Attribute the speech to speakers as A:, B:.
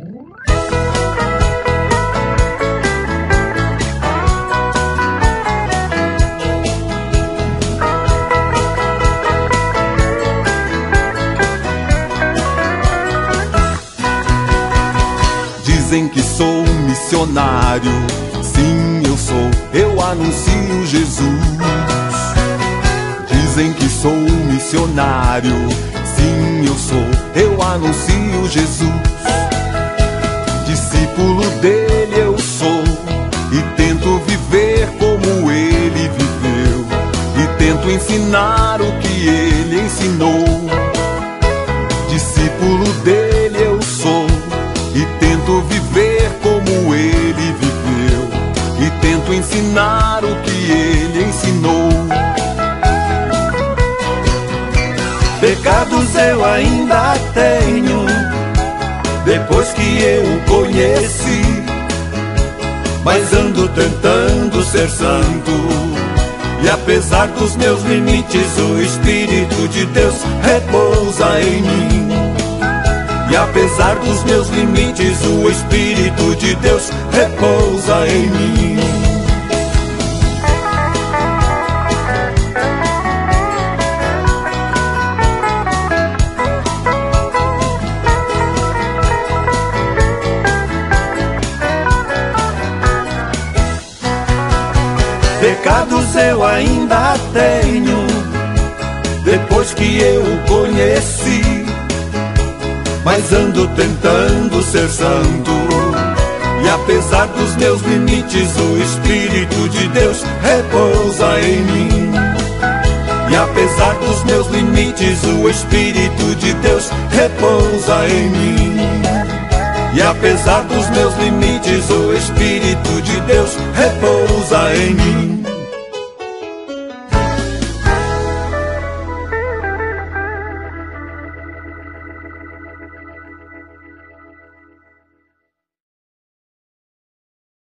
A: Dizem que sou missionário, sim eu sou, eu anuncio Jesus. Dizem que sou missionário, sim eu sou, eu anuncio Jesus. Discípulo dele eu sou, e tento viver como ele viveu, e tento ensinar o que ele ensinou. Discípulo dele eu sou, e tento viver como ele viveu, e tento ensinar o que ele ensinou.
B: Pecados eu ainda tenho, depois que eu o conheci, mas ando tentando ser santo. E apesar dos meus limites, o Espírito de Deus repousa em mim. E apesar dos meus limites, o Espírito de Deus repousa em mim. Pecados eu ainda tenho, depois que eu o conheci, mas ando tentando ser santo. E apesar dos meus limites, o Espírito de Deus repousa em mim. E apesar dos meus limites, o Espírito de Deus repousa em mim. E apesar dos meus limites, o Espírito de Deus repousa